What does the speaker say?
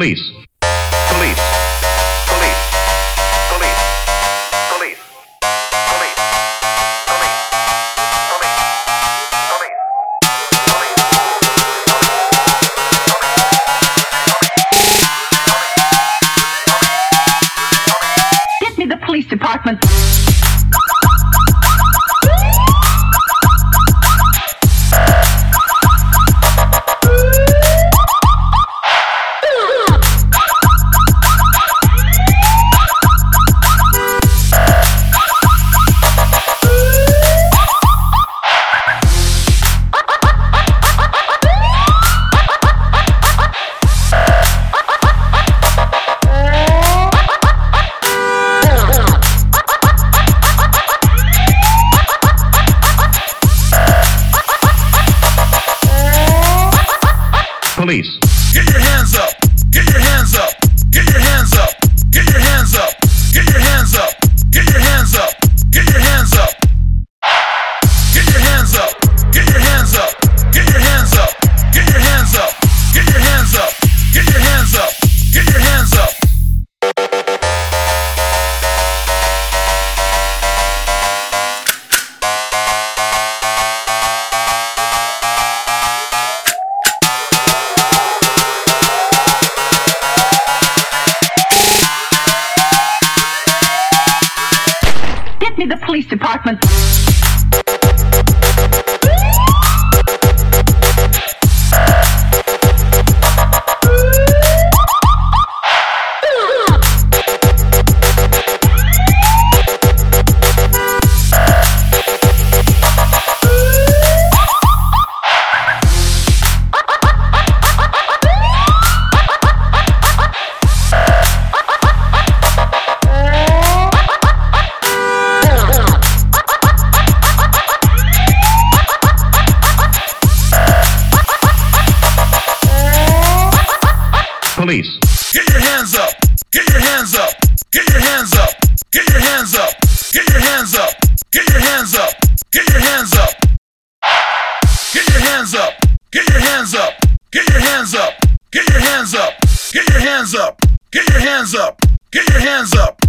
Police. Police. Police. Police. Police. Police. Get me the police department. Police. Get your hands up. Get your hands up. Get your hands up. Get your hands up. Get your hands up. Get your hands up. Get your hands up. Get your hands up. Get your hands up. Get your hands up. Get your hands up. Get your hands up. Get your hands up. Get your hands up. Get me the police department. Police. Get your hands up. Get your hands up. Get your hands up. Get your hands up. Get your hands up. Get your hands up. Get your hands up. Get your hands up. Get your hands up. Get your hands up. Get your hands up. Get your hands up. Get your hands up. Get your hands up.